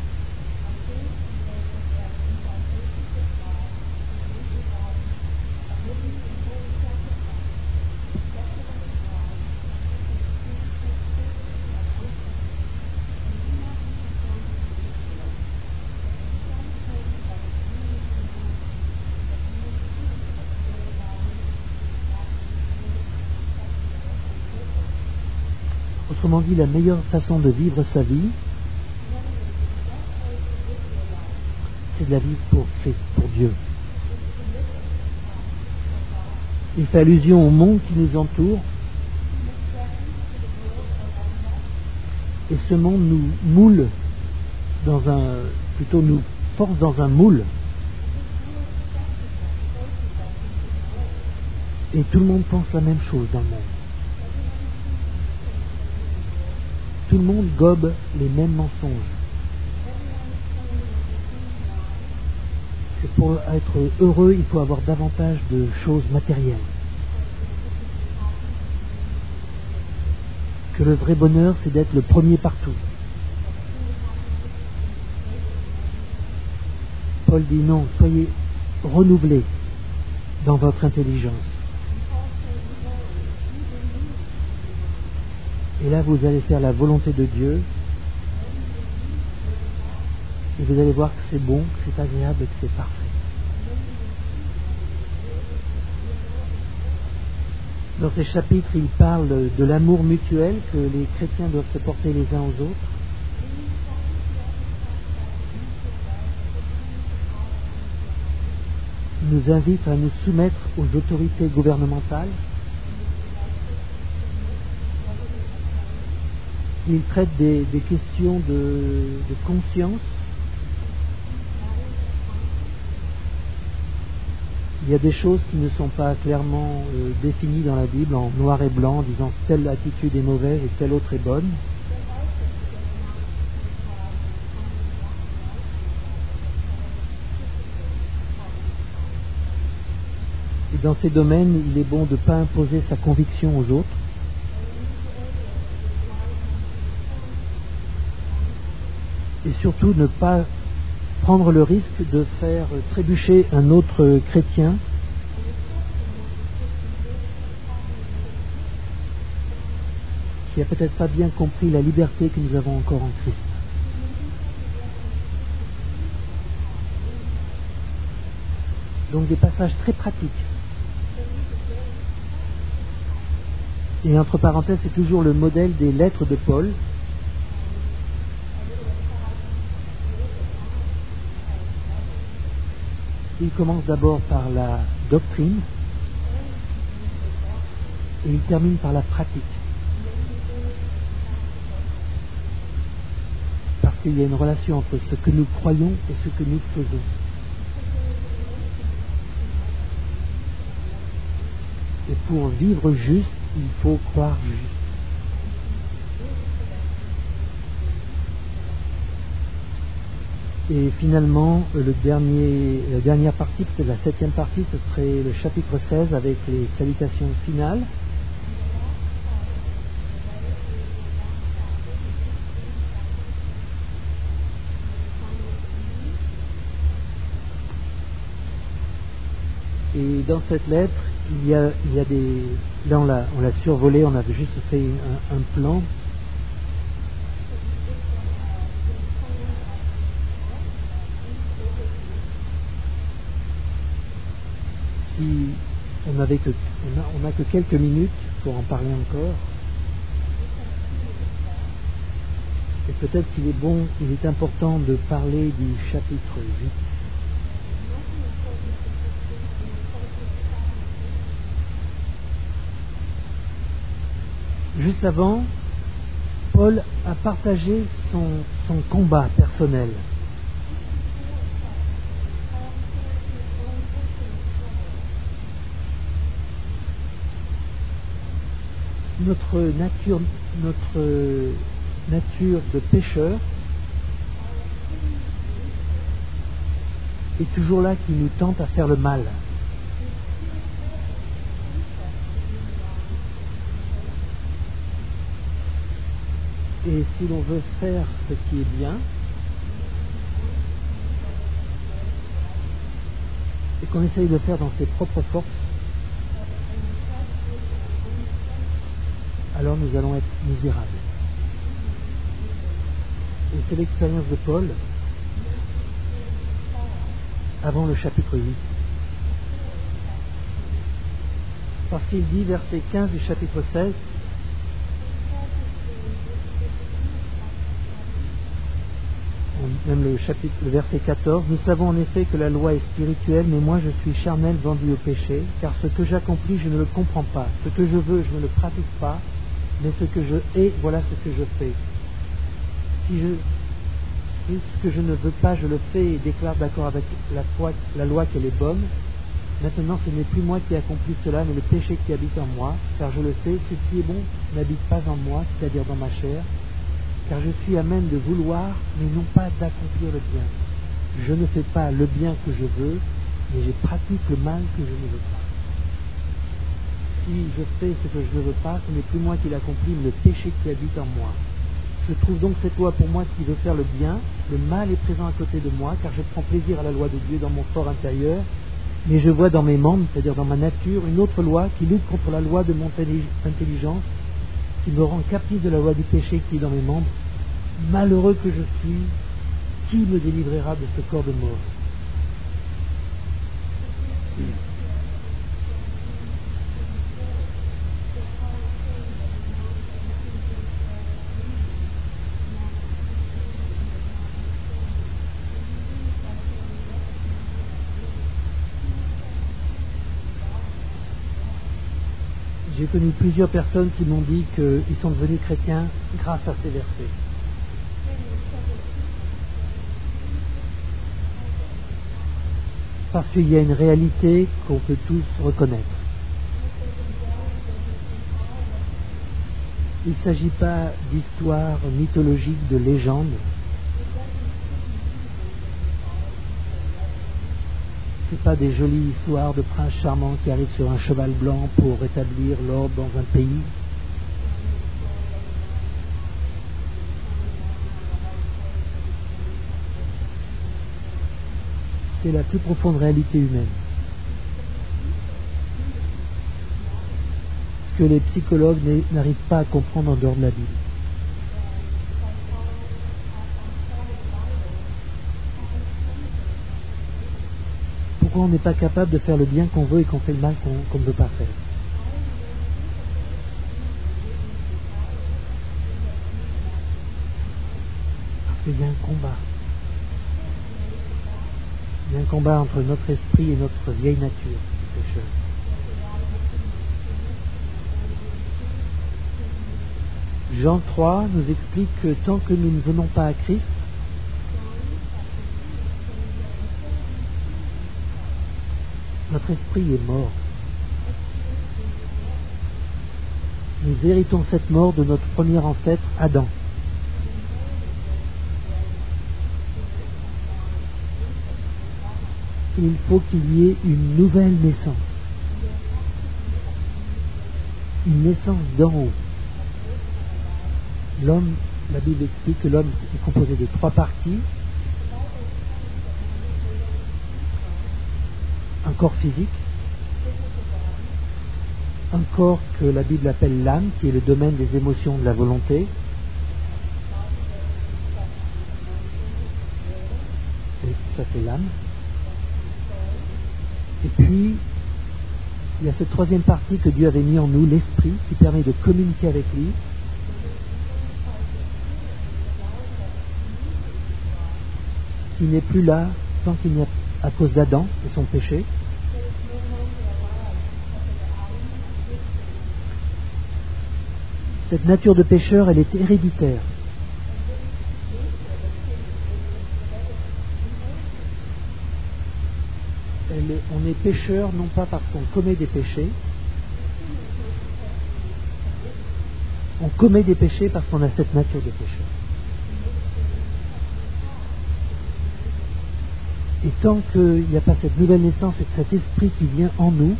Autrement dit, la meilleure façon de vivre sa vie, c'est de la vivre pour Christ, pour Dieu. Il fait allusion au monde qui nous entoure. Et ce monde nous moule nous force dans un moule. Et tout le monde pense la même chose dans le monde. Tout le monde gobe les mêmes mensonges. Et pour être heureux, il faut avoir davantage de choses matérielles. Que le vrai bonheur, c'est d'être le premier partout. Paul dit non, soyez renouvelés dans votre intelligence. Et là, vous allez faire la volonté de Dieu. Et vous allez voir que c'est bon, que c'est agréable et que c'est parfait. Dans ces chapitres, il parle de l'amour mutuel que les chrétiens doivent se porter les uns aux autres. Il nous invite à nous soumettre aux autorités gouvernementales. Il traite des questions de conscience. Il y a des choses qui ne sont pas clairement définies dans la Bible en noir et blanc, en disant telle attitude est mauvaise et telle autre est bonne. Et dans ces domaines, il est bon de ne pas imposer sa conviction aux autres. Et surtout ne pas prendre le risque de faire trébucher un autre chrétien qui n'a peut-être pas bien compris la liberté que nous avons encore en Christ. Donc des passages très pratiques. Et entre parenthèses, c'est toujours le modèle des lettres de Paul. Il commence d'abord par la doctrine et il termine par la pratique. Parce qu'il y a une relation entre ce que nous croyons et ce que nous faisons. Et pour vivre juste, il faut croire juste. Et finalement, la dernière partie, peut-être la 7e partie, ce serait le chapitre 16 avec les salutations finales. Et dans cette lettre, il y a des... Là, on l'a survolé, on avait juste fait un plan. Si on n'a que quelques minutes pour en parler encore. Et peut-être qu'il est important de parler du chapitre 8. Juste avant, Paul a partagé son combat personnel. Notre nature de pécheur est toujours là, qui nous tente à faire le mal. Et si l'on veut faire ce qui est bien, et qu'on essaye de faire dans ses propres forces, alors nous allons être misérables. Et c'est l'expérience de Paul avant le chapitre 8. Parce qu'il dit, verset 15 du chapitre 16, même le verset 14, nous savons en effet que la loi est spirituelle, mais moi je suis charnel, vendu au péché, car ce que j'accomplis, je ne le comprends pas. Ce que je veux, je ne le pratique pas, mais ce que je hais, voilà ce que je fais. Si ce que je ne veux pas, je le fais et déclare d'accord avec la loi qu'elle est bonne. Maintenant, ce n'est plus moi qui accomplis cela, mais le péché qui habite en moi, car je le sais, ce qui est bon n'habite pas en moi, c'est-à-dire dans ma chair, car je suis à même de vouloir, mais non pas d'accomplir le bien. Je ne fais pas le bien que je veux, mais je pratique le mal que je ne veux pas. Si je fais ce que je ne veux pas, ce n'est plus moi qui l'accomplis, mais le péché qui habite en moi. Je trouve donc cette loi pour moi qui veut faire le bien. Le mal est présent à côté de moi, car je prends plaisir à la loi de Dieu dans mon fort intérieur, mais je vois dans mes membres, c'est-à-dire dans ma nature, une autre loi qui lutte contre la loi de mon intelligence, qui me rend captif de la loi du péché qui est dans mes membres. Malheureux que je suis, qui me délivrera de ce corps de mort? J'ai connu plusieurs personnes qui m'ont dit qu'ils sont devenus chrétiens grâce à ces versets. Parce qu'il y a une réalité qu'on peut tous reconnaître. Il ne s'agit pas d'histoires mythologiques, de légendes. Ce n'est pas des jolies histoires de princes charmants qui arrivent sur un cheval blanc pour rétablir l'ordre dans un pays. C'est la plus profonde réalité humaine. Ce que les psychologues n'arrivent pas à comprendre en dehors de la Bible. Pourquoi on n'est pas capable de faire le bien qu'on veut et qu'on fait le mal qu'on ne veut pas faire? Parce qu'il y a un combat. Il y a un combat entre notre esprit et notre vieille nature, pécheur. Jean 3 nous explique que tant que nous ne venons pas à Christ, notre esprit est mort. Nous héritons cette mort de notre premier ancêtre, Adam. Il faut qu'il y ait une nouvelle naissance. Une naissance d'en haut. L'homme, la Bible explique que l'homme est composé de 3 parties. Un corps physique, un corps que la Bible appelle l'âme, qui est le domaine des émotions, de la volonté. Et ça, c'est l'âme. Et puis, il y a cette troisième partie que Dieu avait mis en nous, l'esprit, qui permet de communiquer avec lui. Qui n'est plus là tant qu'il n'y a, à cause d'Adam et son péché. Cette nature de pécheur, elle est héréditaire. On est pécheur non pas parce qu'on commet des péchés, on commet des péchés parce qu'on a cette nature de pécheur. Et tant qu'il n'y a pas cette nouvelle naissance et cet esprit qui vient en nous,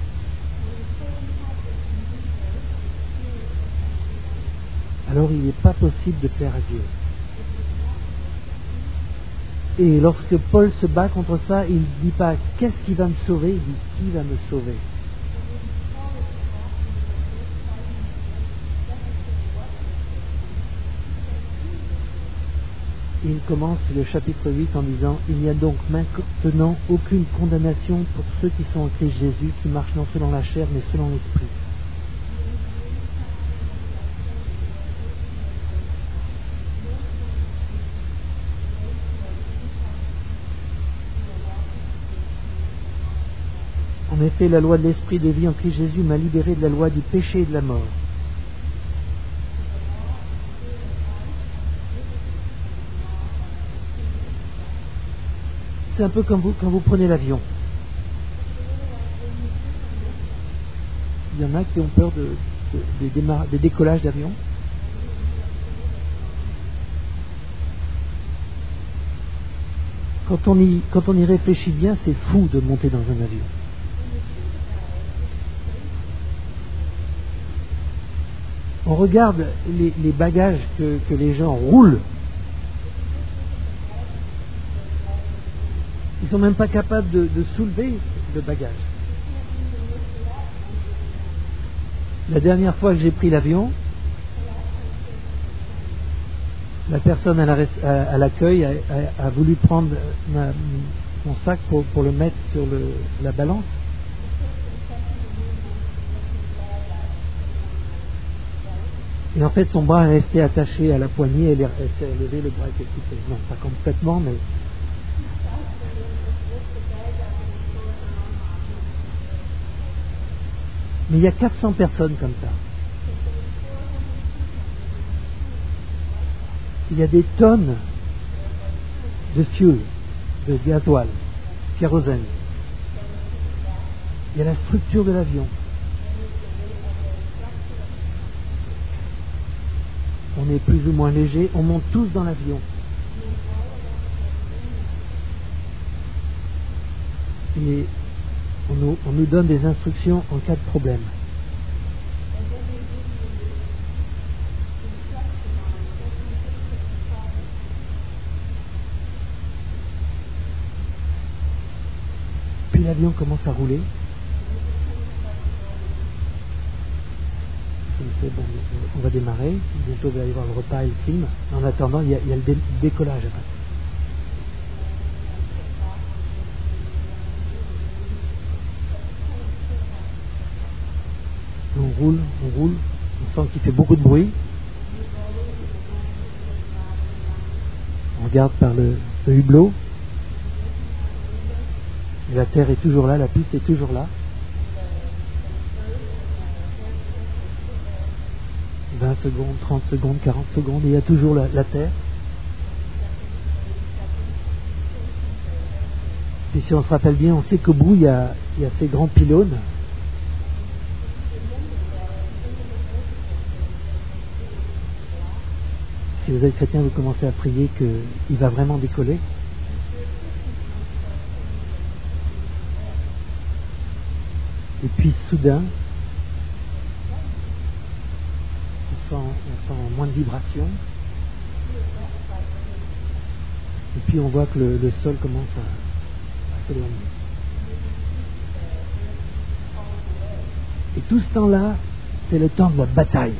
alors il n'est pas possible de plaire à Dieu. Et lorsque Paul se bat contre ça, il ne dit pas « qu'est-ce qui va me sauver ?» il dit « qui va me sauver ?» Et il commence le chapitre 8 en disant « Il n'y a donc maintenant aucune condamnation pour ceux qui sont en Christ Jésus, qui marchent non selon la chair, mais selon l'esprit. » En effet, la loi de l'esprit de vie en Christ Jésus m'a libéré de la loi du péché et de la mort. C'est un peu comme vous, quand vous prenez l'avion. Il y en a qui ont peur des décollages d'avion. Quand on y réfléchit bien, c'est fou de monter dans un avion. On regarde les bagages que les gens roulent. Ils ne sont même pas capables de soulever le bagage. La dernière fois que j'ai pris l'avion, la personne à l'accueil a voulu prendre mon sac pour le mettre sur la balance. Et en fait, son bras est resté attaché à la poignée, elle s'est levé, le bras était coupé. Non, pas complètement, mais... Mais il y a 400 personnes comme ça. Il y a des tonnes de fuel, de gasoil, kérosène. Il y a la structure de l'avion. On est plus ou moins léger, on monte tous dans l'avion. Et on nous donne des instructions en cas de problème. Puis l'avion commence à rouler. Bon, on va démarrer, bientôt il va y avoir le repas et le film. En attendant, il y a le décollage à passer. On roule, on sent qu'il fait beaucoup de bruit. On regarde par le hublot. Et la terre est toujours là, la piste est toujours là. 20 secondes, 30 secondes, 40 secondes, et il y a toujours la terre. Et si on se rappelle bien, on sait qu'au bout, il y a ces grands pylônes. Si vous êtes chrétien, vous commencez à prier qu'il va vraiment décoller. Et puis soudain, on sent moins de vibrations. Et puis on voit que le sol commence à s'éloigner. Et tout ce temps-là, c'est le temps de la bataille.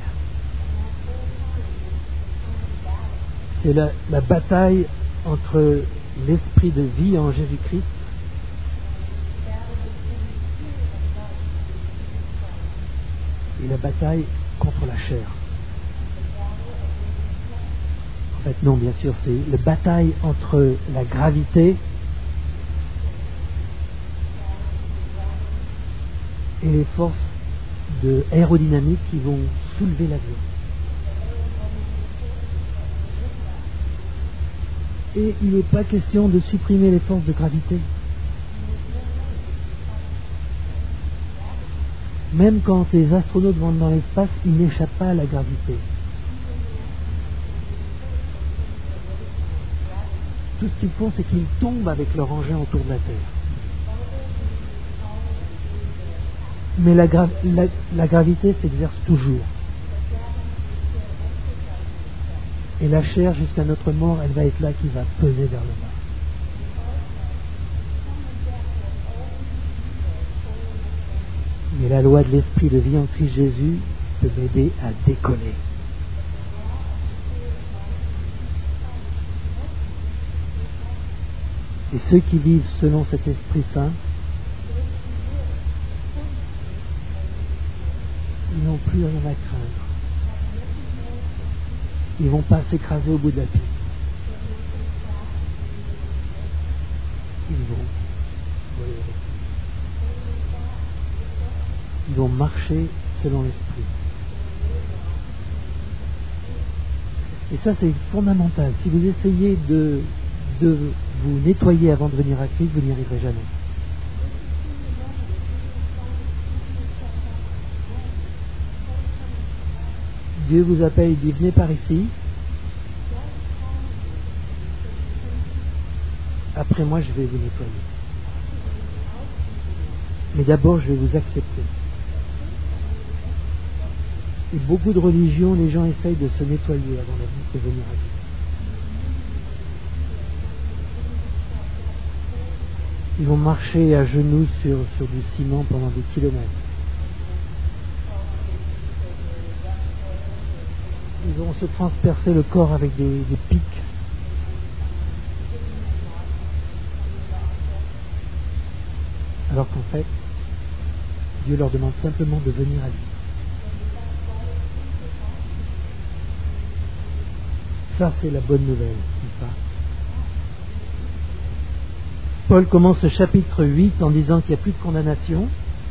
C'est la bataille entre l'esprit de vie en Jésus-Christ et la bataille contre la chair. En fait, non, bien sûr, c'est la bataille entre la gravité et les forces de aérodynamique qui vont soulever l'avion. Et il n'est pas question de supprimer les forces de gravité. Même quand les astronautes vont dans l'espace, ils n'échappent pas à la gravité. Tout ce qu'ils font, c'est qu'ils tombent avec leur engin autour de la Terre. Mais la gravité s'exerce toujours. Et la chair, jusqu'à notre mort, elle va être là qui va peser vers le bas. Mais la loi de l'esprit de vie en Christ Jésus peut m'aider à décoller. Et ceux qui vivent selon cet Esprit Saint, ils n'ont plus rien à craindre. Ils ne vont pas s'écraser au bout de la piste. Ils vont voler avec lui. Ils vont marcher selon l'Esprit. Et ça, c'est fondamental. Si vous essayez de vous nettoyer avant de venir à Christ, vous n'y arriverez jamais. Dieu vous appelle, il dit venez par ici. Après moi, je vais vous nettoyer. Mais d'abord, je vais vous accepter. Et beaucoup de religions, les gens essayent de se nettoyer avant de venir à Dieu. Ils vont marcher à genoux sur du ciment pendant des kilomètres. Ils vont se transpercer le corps avec des pics. Alors qu'en fait, Dieu leur demande simplement de venir à lui. Ça, c'est la bonne nouvelle, n'est-ce pas? Paul commence ce chapitre 8 en disant qu'il n'y a plus de condamnation.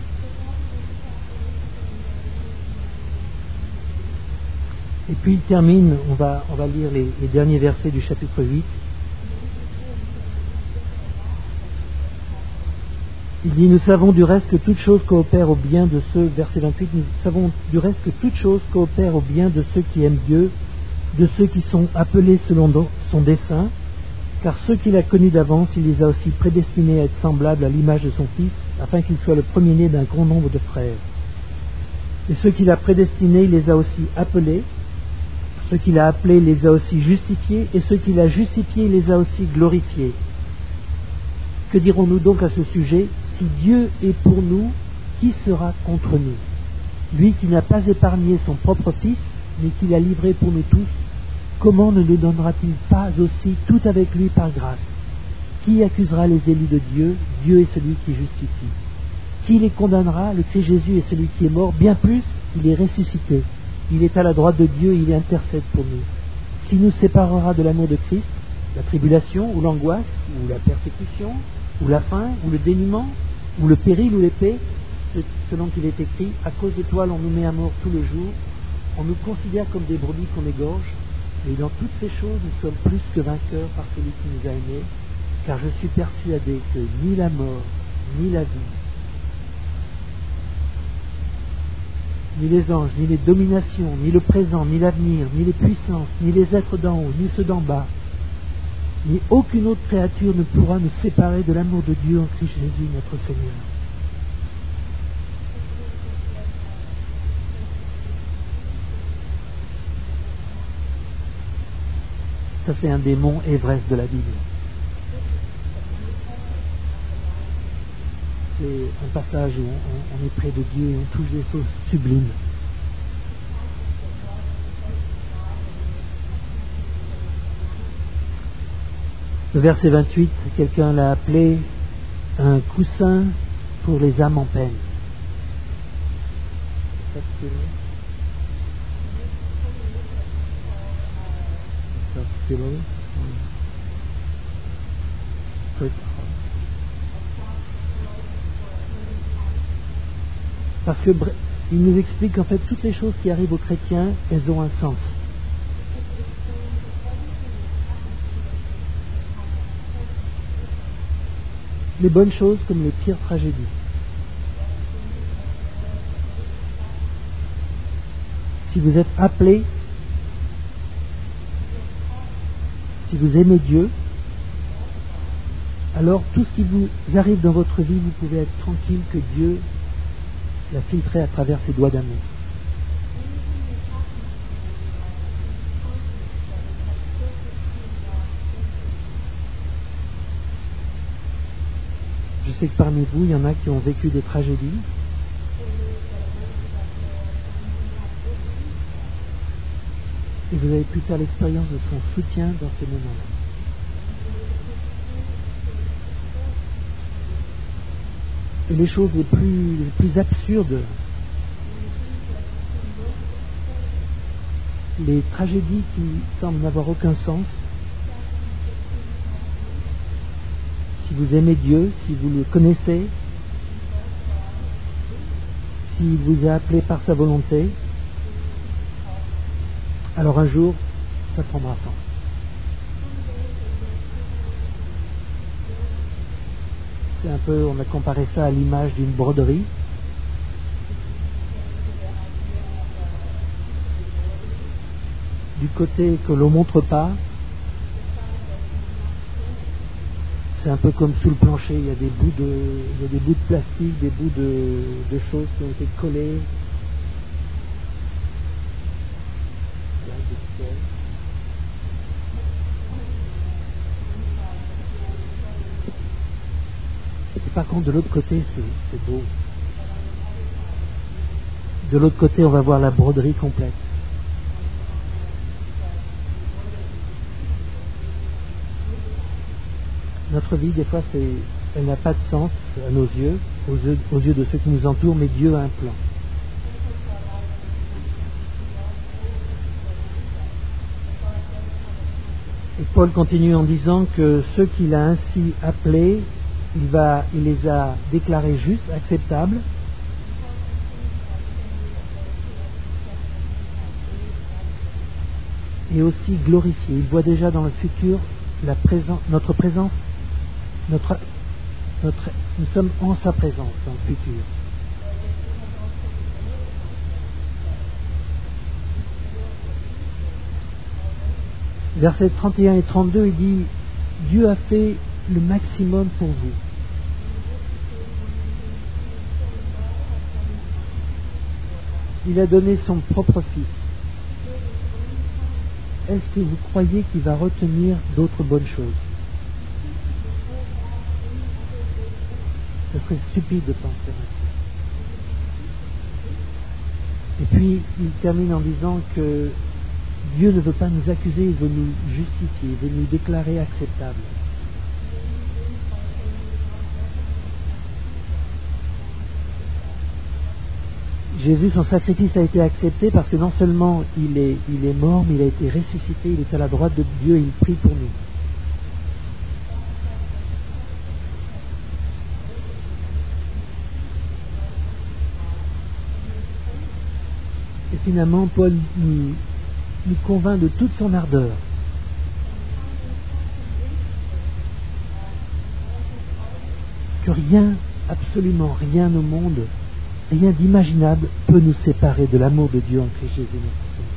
Et puis il termine, on va lire les derniers versets du chapitre 8. Il dit, nous savons du reste que toute chose coopère au bien de ceux, verset 28, nous savons du reste que toute chose coopère au bien de ceux qui aiment Dieu, de ceux qui sont appelés selon son dessein, car ceux qu'il a connus d'avance, il les a aussi prédestinés à être semblables à l'image de son Fils, afin qu'il soit le premier-né d'un grand nombre de frères. Et ceux qu'il a prédestinés, il les a aussi appelés, ceux qu'il a appelés, il les a aussi justifiés, et ceux qu'il a justifiés, il les a aussi glorifiés. Que dirons-nous donc à ce sujet? Si Dieu est pour nous, qui sera contre nous? Lui qui n'a pas épargné son propre Fils, mais qui l'a livré pour nous tous, comment ne nous donnera-t-il pas aussi tout avec lui par grâce? Qui accusera les élus de Dieu? Dieu est celui qui justifie. Qui les condamnera? Le Christ Jésus est celui qui est mort. Bien plus, il est ressuscité. Il est à la droite de Dieu, il intercède pour nous. Qui nous séparera de l'amour de Christ? La tribulation, ou l'angoisse, ou la persécution, ou la faim, ou le dénuement, ou le péril, ou l'épée, selon qu'il est écrit, à cause de toi l'on nous met à mort tout le jour, on nous considère comme des brebis qu'on égorge, et dans toutes ces choses nous sommes plus que vainqueurs par celui qui nous a aimés, car je suis persuadé que ni la mort, ni la vie, ni les anges, ni les dominations, ni le présent, ni l'avenir, ni les puissances, ni les êtres d'en haut, ni ceux d'en bas, ni aucune autre créature ne pourra nous séparer de l'amour de Dieu en Christ Jésus notre Seigneur. Ça, c'est un des monts Everest de la Bible. un passage où on est près de Dieu et on touche des choses sublimes. Le verset 28, quelqu'un l'a appelé un coussin pour les âmes en peine. Parce que il nous explique qu'en fait toutes les choses qui arrivent aux chrétiens, elles ont un sens. Les bonnes choses comme les pires tragédies. Si vous êtes appelé, si vous aimez Dieu, alors tout ce qui vous arrive dans votre vie, vous pouvez être tranquille que Dieu l'a filtré à travers ses doigts d'amour. Je sais que parmi vous, il y en a qui ont vécu des tragédies. Et vous avez pu faire l'expérience de son soutien dans ces moments-là. Et les choses les plus absurdes, les tragédies qui semblent n'avoir aucun sens, si vous aimez Dieu, si vous le connaissez, s'il vous a appelé par sa volonté, alors un jour, ça prendra fin. C'est un peu, on a comparé ça à l'image d'une broderie. Du côté que l'on ne montre pas, c'est un peu comme sous le plancher, il y a des bouts de plastique, des bouts de choses qui ont été collées. Et par contre, de l'autre côté, c'est beau. De l'autre côté, on va voir la broderie complète. Notre vie, des fois, elle n'a pas de sens à nos yeux, aux yeux de ceux qui nous entourent, mais Dieu a un plan. Et Paul continue en disant que ceux qu'il a ainsi appelés, il les a déclarés justes, acceptables, et aussi glorifiés. Il voit déjà dans le futur notre présence. Nous sommes en sa présence dans le futur. Versets 31 et 32, il dit « Dieu a fait le maximum pour vous. Il a donné son propre Fils. Est-ce que vous croyez qu'il va retenir d'autres bonnes choses? Ce serait stupide de penser ainsi. » Et puis, il termine en disant que Dieu ne veut pas nous accuser, il veut nous justifier, il veut nous déclarer acceptables. Jésus, son sacrifice a été accepté parce que non seulement il est mort, mais il a été ressuscité, il est à la droite de Dieu et il prie pour nous. Et finalement, Paul nous convainc de toute son ardeur. Que rien, absolument rien au monde, rien d'imaginable peut nous séparer de l'amour de Dieu en Christ Jésus notre Seigneur.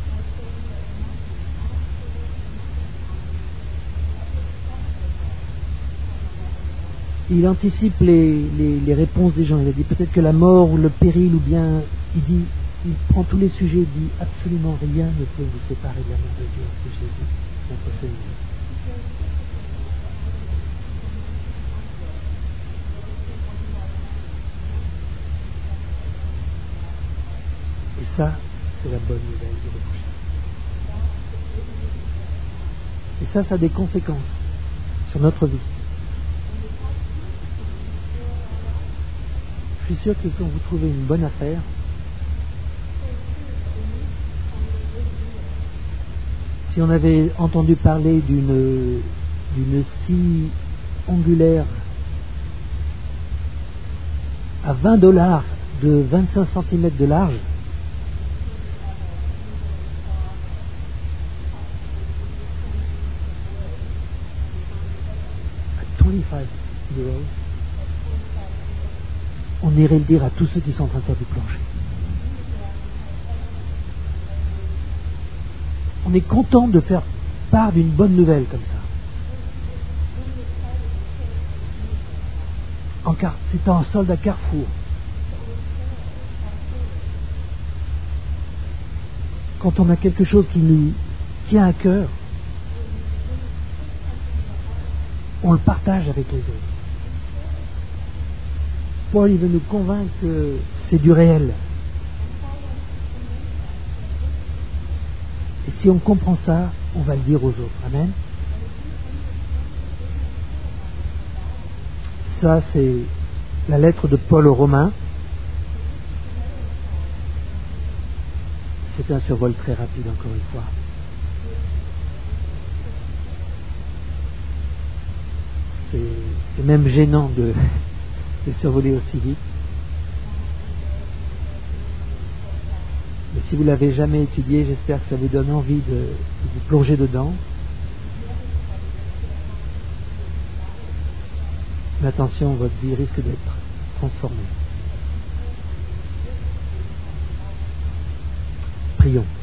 Il anticipe les réponses des gens. Il a dit peut-être que la mort ou le péril, ou bien il prend tous les sujets et dit absolument rien ne peut vous séparer de l'amour de Dieu en Christ Jésus notre Seigneur. ça, c'est la bonne nouvelle de l'évangile. Et ça a des conséquences sur notre vie. Je suis sûr que quand vous trouvez une bonne affaire, si on avait entendu parler d'une scie angulaire à $20 de 25 cm de large, à 25 euros, on irait le dire à tous ceux qui sont en train de faire du plancher. On est content de faire part d'une bonne nouvelle comme ça. C'est en solde à Carrefour. Quand on a quelque chose qui nous tient à cœur, on le partage avec les autres. Paul, il veut nous convaincre que c'est du réel. Et si on comprend ça, on va le dire aux autres. Amen. Ça, c'est la lettre de Paul aux Romains. C'est un survol très rapide, encore une fois. C'est même gênant de survoler aussi vite. Mais si vous ne l'avez jamais étudié, j'espère que ça vous donne envie de vous plonger dedans. Mais attention, votre vie risque d'être transformée. Prions.